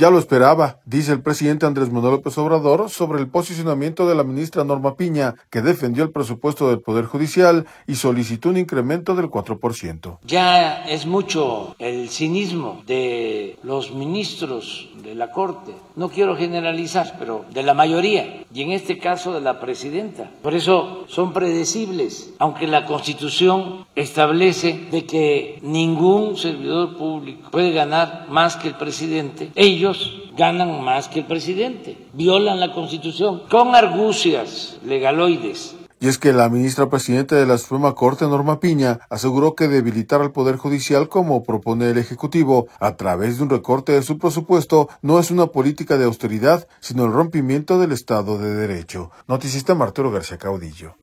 Ya lo esperaba, dice el presidente Andrés Manuel López Obrador sobre el posicionamiento de la ministra Norma Piña, que defendió el presupuesto del Poder Judicial y solicitó un incremento del 4%. Ya es mucho el cinismo de los ministros de la Corte, no quiero generalizar, pero de la mayoría, y en este caso de la presidenta. Por eso son predecibles, aunque la Constitución establece de que ningún servidor público puede ganar más que el presidente. Ellos ganan más que el presidente, violan la Constitución con argucias legaloides. Y es que la ministra presidenta de la Suprema Corte, Norma Piña, aseguró que debilitar al Poder Judicial, como propone el Ejecutivo, a través de un recorte de su presupuesto, no es una política de austeridad, sino el rompimiento del Estado de Derecho. Noticista Arturo García Caudillo.